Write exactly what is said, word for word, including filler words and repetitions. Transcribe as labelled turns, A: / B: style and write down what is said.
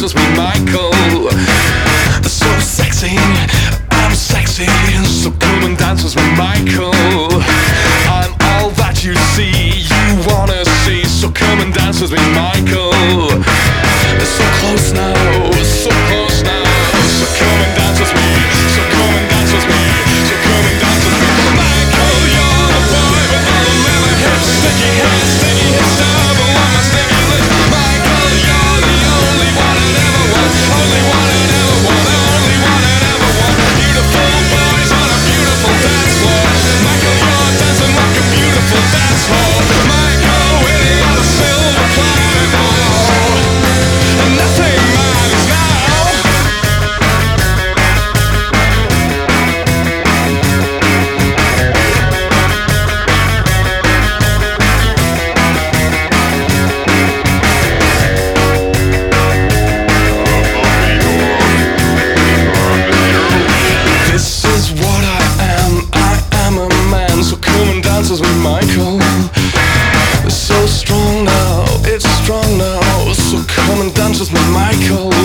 A: with me, Michael. So sexy, I'm sexy, so come and dance with me, Michael. I'm all that you see, you wanna see, so come and dance with me, Michael. So close now, so close now, so come and dance with me, so come and dance with me, so come and dance with me, Michael. You're the boy with all the leather hips, sticky hands, sticky hips, double on my sticky lips, Michael. You're the only one I ever want, only one I ever want, only one I ever want. Beautiful boys on a beautiful dance floor, Michael. You're dancing like a beautiful dance hall, Michael. Winning on a silver planet, oh, and nothing matters now. This is what I am, I am a man, so come and dance with me, Michael. It's so strong now, it's strong now, so come and dance with me, Michael.